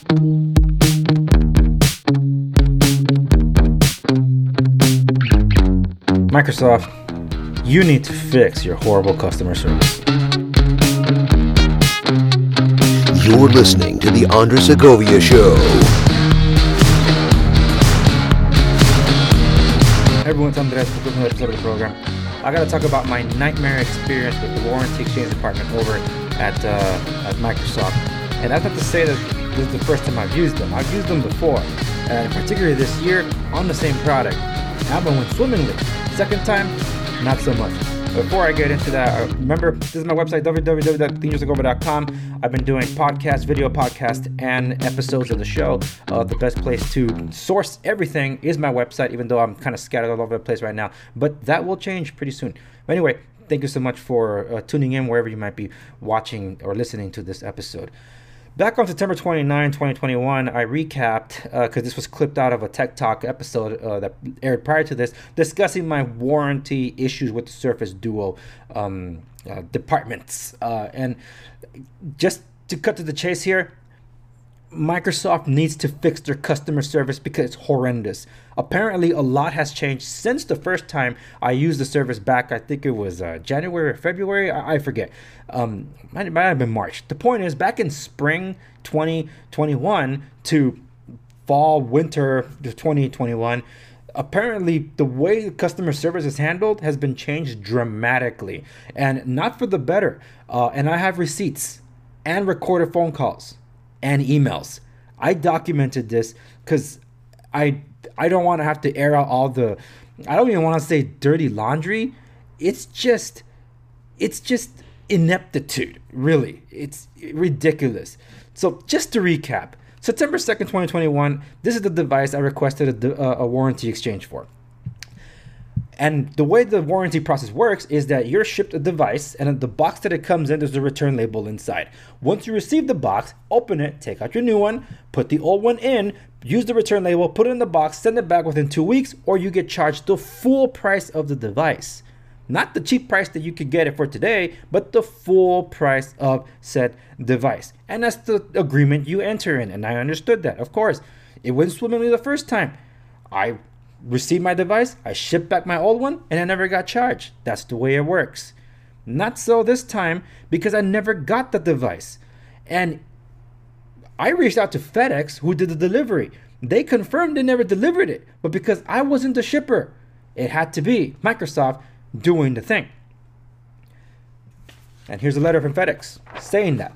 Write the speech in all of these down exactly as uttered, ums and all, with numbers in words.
Microsoft, you need to fix your horrible customer service. You're listening to The Andres Segovia Show. Hey everyone, it's Andres for another episode of the program. I got to talk about my nightmare experience with the warranty exchange department over at, uh, at Microsoft. And that's not to say that this is the first time I've used them. I've used them before, and particularly this year on the same product. That one went swimmingly. Second time, not so much. Before I get into that, uh, remember, this is my website, w w w dot the andres segovia dot com. I've been doing podcasts, video podcasts, and episodes of the show. Uh, the best place to source everything is my website, even though I'm kind of scattered all over the place right now. But that will change pretty soon. But anyway, thank you so much for uh, tuning in wherever you might be watching or listening to this episode. Back on September twenty-ninth, twenty twenty-one, I recapped, because uh, this was clipped out of a Tech Talk episode uh, that aired prior to this, discussing my warranty issues with the Surface Duo um, uh, departments. Uh, and just to cut to the chase here, Microsoft needs to fix their customer service because it's horrendous. Apparently, a lot has changed since the first time I used the service back. I think it was uh, January or February. I, I forget. Um, might, might have been March. The point is, back in spring twenty twenty-one to fall, winter twenty twenty-one, apparently the way customer service is handled has been changed dramatically, and not for the better. Uh, and I have receipts and recorded phone calls and emails. I documented this because I I don't want to have to air out all the, I don't even want to say dirty laundry. It's just, it's just ineptitude, really. It's ridiculous. So just to recap, September second, twenty twenty-one, this is the device I requested a, a, a warranty exchange for. And the way the warranty process works is that you're shipped a device, and in the box that it comes in, there's a return label inside. Once you receive the box, open it, take out your new one, put the old one in, use the return label, put it in the box, send it back within two weeks, or you get charged the full price of the device. Not the cheap price that you could get it for today, but the full price of said device. And that's the agreement you enter in, and I understood that. Of course, it went swimmingly the first time. I received my device, I shipped back my old one, and I never got charged. That's the way it works. Not so this time, because I never got the device. And I reached out to FedEx, who did the delivery. They confirmed they never delivered it, but because I wasn't the shipper, it had to be Microsoft doing the thing. And here's a letter from FedEx saying that.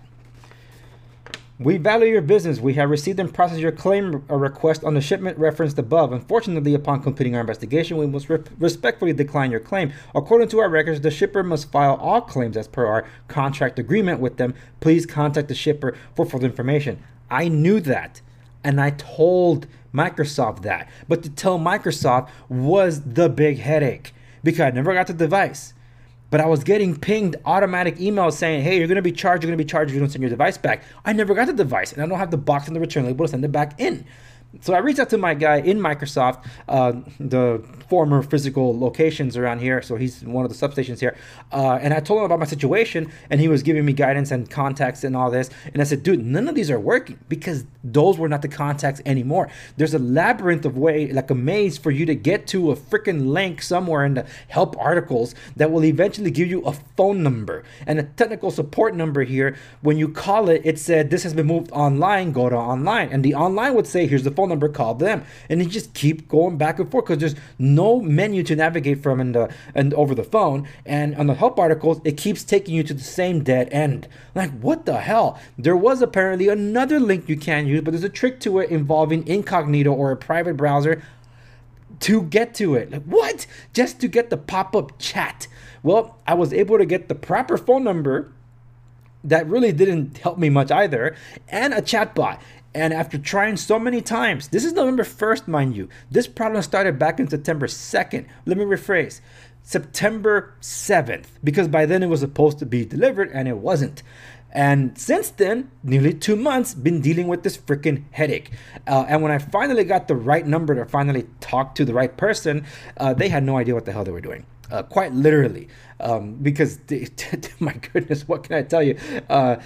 We value your business. We have received and processed your claim request on the shipment referenced above. Unfortunately, upon completing our investigation, we must re- respectfully decline your claim. According to our records, the shipper must file all claims as per our contract agreement with them. Please contact the shipper for further information. I knew that, and I told Microsoft that. But to tell Microsoft was the big headache because I never got the device. But I was getting pinged automatic emails saying, hey, you're going to be charged, you're going to be charged if you don't send your device back. I never got the device, and I don't have the box and the return label to send it back in. So I reached out to my guy in Microsoft, uh, the former physical locations around here. So he's one of the substations here. Uh, and I told him about my situation, and he was giving me guidance and contacts and all this. And I said, dude, none of these are working because those were not the contacts anymore. There's a labyrinth of way, like a maze for you to get to a freaking link somewhere in the help articles that will eventually give you a phone number and a technical support number here. When you call it, it said, this has been moved online, go to online. And the online would say, here's the phone number, call them. And you just keep going back and forth because there's no menu to navigate from in the and over the phone. And on the help articles, it keeps taking you to the same dead end. Like, what the hell? There was apparently another link you can use, but there's a trick to it involving incognito or a private browser to get to it. Like, what? Just to get the pop-up chat. Well, I was able to get the proper phone number that really didn't help me much either, and a chatbot. And after trying so many times, this is November first, mind you. This problem started back in September second. Let me rephrase. September seventh, because by then it was supposed to be delivered and it wasn't. And since then, nearly two months, been dealing with this freaking headache. Uh, and when I finally got the right number to finally talk to the right person, uh, they had no idea what the hell they were doing. Uh, quite literally, um, because they, my goodness, what can I tell you? Uh,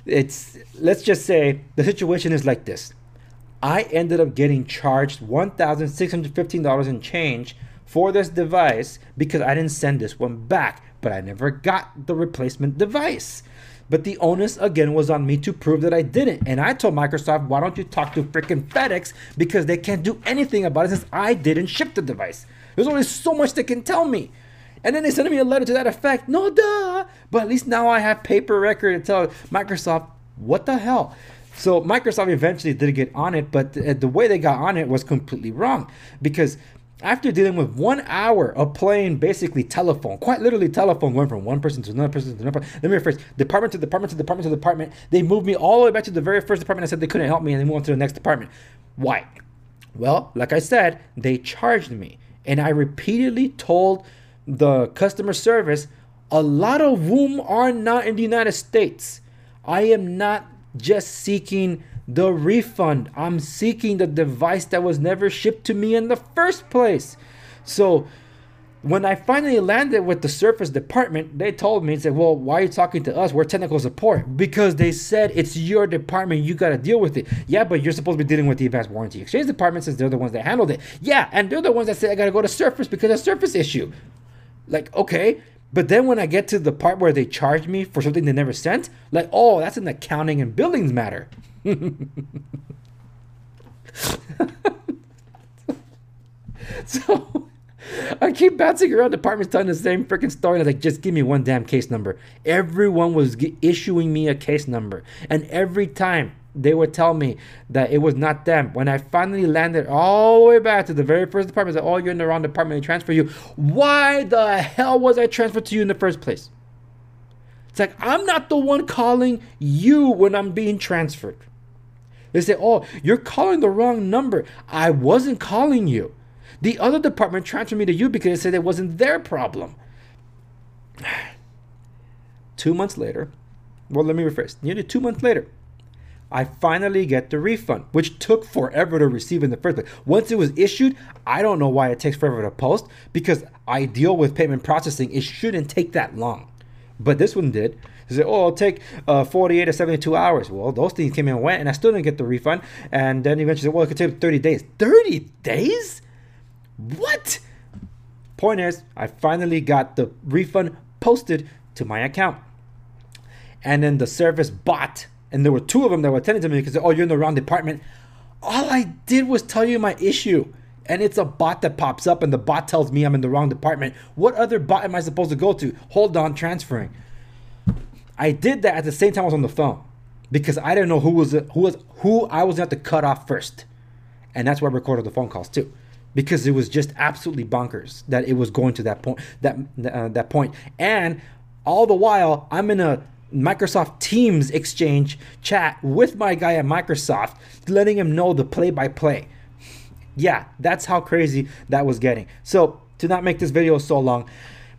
it's, let's just say the situation is like this. I ended up getting charged one thousand six hundred fifteen dollars in change for this device because I didn't send this one back, but I never got the replacement device. But the onus again was on me to prove that I didn't. And I told Microsoft, why don't you talk to freaking FedEx, because they can't do anything about it since I didn't ship the device. There's only so much they can tell me. And then they sent me a letter to that effect. No, duh. But at least now I have paper record to tell Microsoft, what the hell? So Microsoft eventually did get on it, but the, the way they got on it was completely wrong. Because after dealing with one hour of playing basically telephone, quite literally telephone, going from one person to another person to another person, let me rephrase, department to department to department to department, they moved me all the way back to the very first department. I said they couldn't help me, and they moved on to the next department. Why? Well, like I said, they charged me. And I repeatedly told the customer service, a lot of whom are not in the United States. I am not just seeking the refund. I'm seeking the device that was never shipped to me in the first place. So when I finally landed with the Surface department, they told me, said, well, why are you talking to us? We're technical support. Because they said it's your department, you got to deal with it. Yeah, but you're supposed to be dealing with the Advanced Warranty Exchange department since they're the ones that handled it. Yeah, and they're the ones that say I got to go to Surface because of Surface issue. Like, okay. But then when I get to the part where they charge me for something they never sent, like, oh, that's an accounting and billings matter. So I keep bouncing around departments telling the same freaking story. I was like, just give me one damn case number. Everyone was g- issuing me a case number. And every time they would tell me that it was not them. When I finally landed all the way back to the very first department, I said, oh, you're in the wrong department, they transfer you. Why the hell was I transferred to you in the first place? It's like, I'm not the one calling you when I'm being transferred. They say, oh, you're calling the wrong number. I wasn't calling you. The other department transferred me to you because they said it wasn't their problem. Two months later, well, let me rephrase. Nearly two months later, I finally get the refund, which took forever to receive in the first place. Once it was issued, I don't know why it takes forever to post, because I deal with payment processing. It shouldn't take that long. But this one did. They said, oh, it'll take uh, forty-eight to seventy-two hours. Well, those things came in and went, and I still didn't get the refund. And then eventually said, well, it could take thirty days. thirty days? What? Point is, I finally got the refund posted to my account. And then the service bot, and there were two of them that were attending to me because, oh, you're in the wrong department. All I did was tell you my issue. And it's a bot that pops up, and the bot tells me I'm in the wrong department. What other bot am I supposed to go to? Hold on, transferring. I did that at the same time I was on the phone because I didn't know who was who was who I was going to have to cut off first. And that's why I recorded the phone calls too, because it was just absolutely bonkers that it was going to that point. That uh, that point, and all the while I'm in a Microsoft Teams exchange chat with my guy at Microsoft, letting him know the play-by-play. Yeah, that's how crazy that was getting. So to not make this video so long,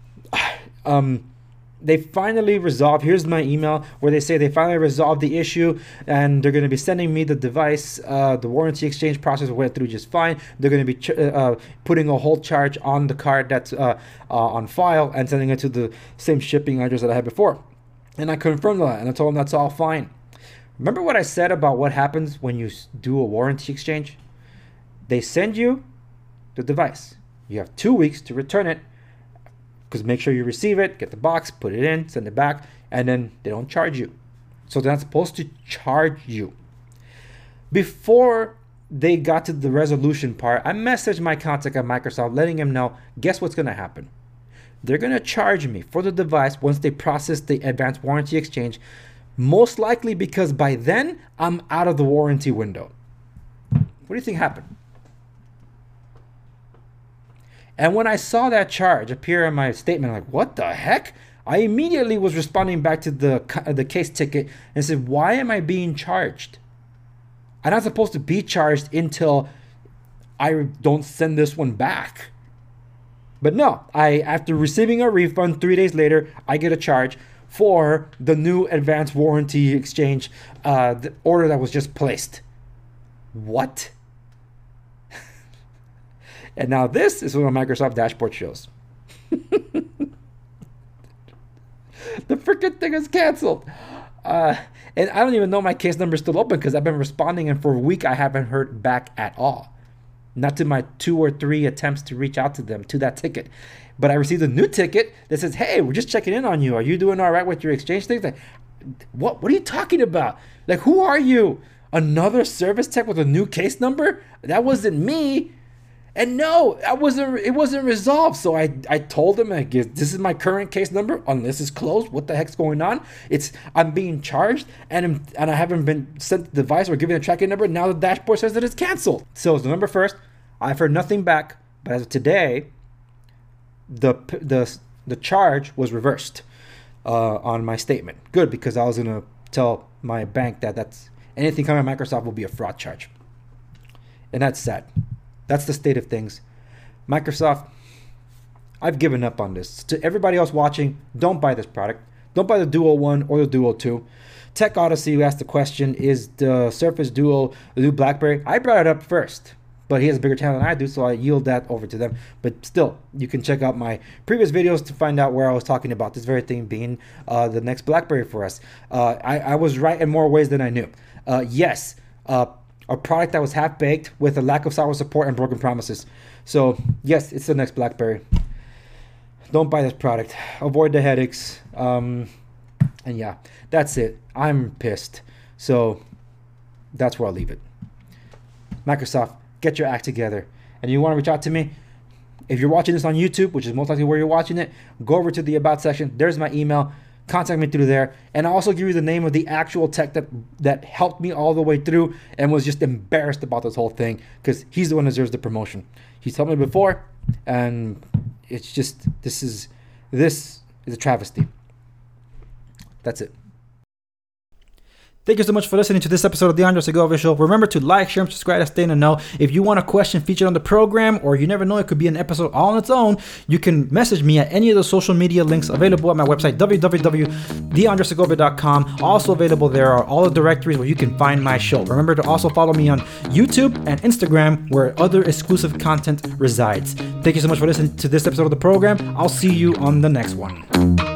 um, they finally resolved. Here's my email where they say they finally resolved the issue, and they're going to be sending me the device. Uh, the warranty exchange process went through just fine. They're going to be ch- uh, putting a hold charge on the card that's uh, uh, on file and sending it to the same shipping address that I had before. And I confirmed that, and I told them that's all fine. Remember what I said about what happens when you do a warranty exchange? They send you the device. You have two weeks to return it, because make sure you receive it, get the box, put it in, send it back, and then they don't charge you. So they're not supposed to charge you. Before they got to the resolution part, I messaged my contact at Microsoft letting him know, guess what's going to happen? They're going to charge me for the device once they process the advanced warranty exchange, most likely because by then I'm out of the warranty window. What do you think happened? And when I saw that charge appear in my statement, I'm like, what the heck? I immediately was responding back to the the case ticket and said, why am I being charged? I'm not supposed to be charged until I don't send this one back. But no, I after receiving a refund three days later, I get a charge for the new advanced warranty exchange uh, the order that was just placed. What? And now this is what a Microsoft dashboard shows. The freaking thing is canceled. Uh, And I don't even know my case number is still open because I've been responding, and for a week I haven't heard back at all. Not to my two or three attempts to reach out to them to that ticket. But I received a new ticket that says, hey, we're just checking in on you. Are you doing all right with your exchange things? Like, what, what are you talking about? Like, who are you? Another service tech with a new case number? That wasn't me. And no, I wasn't, it wasn't resolved. So I, I told them, I guess, this is my current case number. Unless it's closed, what the heck's going on? It's I'm being charged, and I'm, and I haven't been sent the device or given a tracking number. Now the dashboard says that it's canceled. So it's November first. I've heard nothing back. But as of today, the the the charge was reversed uh, on my statement. Good, because I was gonna tell my bank that that's anything coming from Microsoft will be a fraud charge, and that's sad. That's the state of things. Microsoft, I've given up on this. To everybody else watching, don't buy this product. Don't buy the Duo one or the Duo two. Tech Odyssey asked the question, is the Surface Duo the new BlackBerry? I brought it up first, but he has a bigger channel than I do, so I yield that over to them. But still, you can check out my previous videos to find out where I was talking about this very thing being uh, the next BlackBerry for us. Uh, I, I was right in more ways than I knew. Uh, yes, uh, a product that was half-baked with a lack of software support and broken promises. So, yes, it's the next BlackBerry. Don't buy this product. Avoid the headaches. Um, and yeah, that's it. I'm pissed. So, that's where I'll leave it. Microsoft, get your act together. And you want to reach out to me? If you're watching this on YouTube, which is most likely where you're watching it, go over to the About section. There's my email. Contact me through there. And I'll also give you the name of the actual tech that, that helped me all the way through and was just embarrassed about this whole thing because he's the one who deserves the promotion. He's helped me before, and it's just, this is, this is a travesty. That's it. Thank you so much for listening to this episode of the Andre Segovia Show. Remember to like, share, and subscribe to stay in the know. If you want a question featured on the program, or you never know, it could be an episode all on its own, you can message me at any of the social media links available at my website, w w w dot the andre segovia dot com. Also available there are all the directories where you can find my show. Remember to also follow me on YouTube and Instagram, where other exclusive content resides. Thank you so much for listening to this episode of the program. I'll see you on the next one.